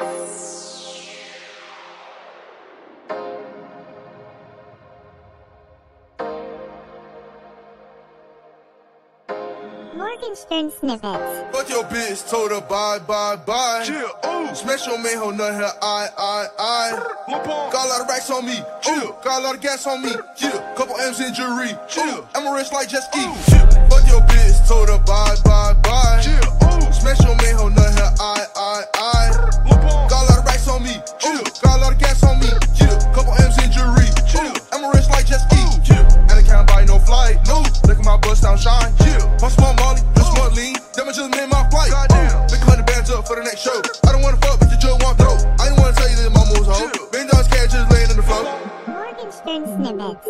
Morgenstern Snippets. Fuck your bitch, told her bye, bye, bye. Chill, ooh. Smash your main hoe, nut her, I. Got a lot of racks on me, chill. Got a lot of gas on me, chill. Couple M's in jewelry, chill. I'm a rich like jet ski, chill. Fuck your bitch, told her bye, bye, bye. Chill, ooh. Smash your main hoe, nut her, I. Got a lot of racks on me, chill. Got a lot of gas on me, chill. Couple M's in jewelry, chill. I'm a rich like jet ski, chill. And I can't buy no flight, no. Look at my bust down shine, chill. Pump small Molly, just smart lean. Damage just made my flight. Goddamn, make 100 bands up for the next show. I don't wanna fuck, but you just want throw. I ain't wanna tell you that my moves hoe. $1 billion cash just laying in the floor. Morgenstern Snippets.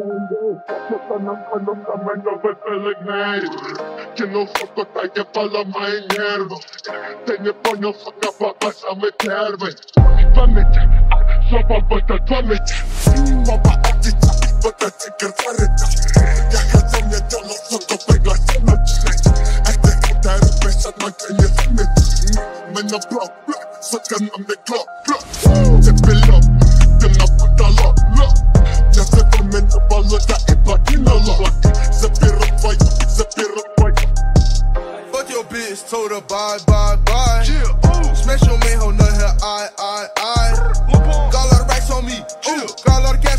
Que no soco talle pa' la mierda. Tenye poño soca pa' pasarme terve. Vamete, sopa bata vamete. Mama atita, bata ticker farita. Ya que me tolo soco pegla semete. Este guitar pesa no tenye semete. Men a block, soca no me clock. Zip it up, then I put a lock. Ya se formen a balota y patina lock. Zip it up, fight, zip it up, fight. Fuck your bitch, told her bye, bye, bye. Chill, ooh. Smash your main hoe, nut her, I. Got a lot of racks on me, chill. Got a lot of gas